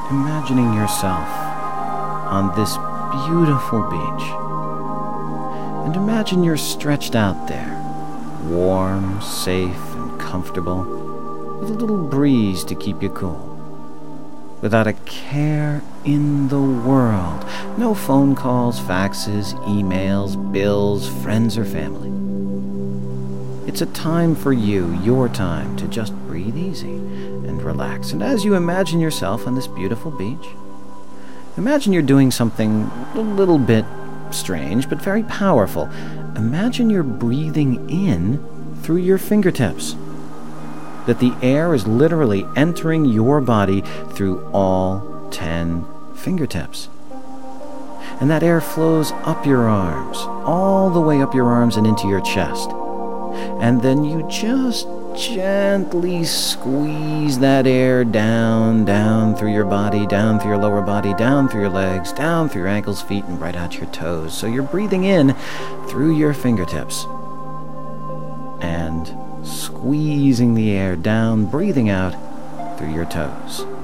imagining yourself on this beautiful beach. And imagine you're stretched out there, warm, safe, and comfortable, with a little breeze to keep you cool. Without a care in the world. No phone calls, faxes, emails, bills, friends, or family. It's a time for you, your time, to just breathe easy and relax. And as you imagine yourself on this beautiful beach, imagine you're doing something a little bit strange, but very powerful. Imagine you're breathing in through your fingertips. That the air is literally entering your body through all 10 fingertips. And that air flows up your arms, all the way up your arms and into your chest. And then you just gently squeeze that air down through your body, down through your lower body, down through your legs, down through your ankles, feet, and right out your toes. So you're breathing in through your fingertips and squeezing the air down, breathing out through your toes.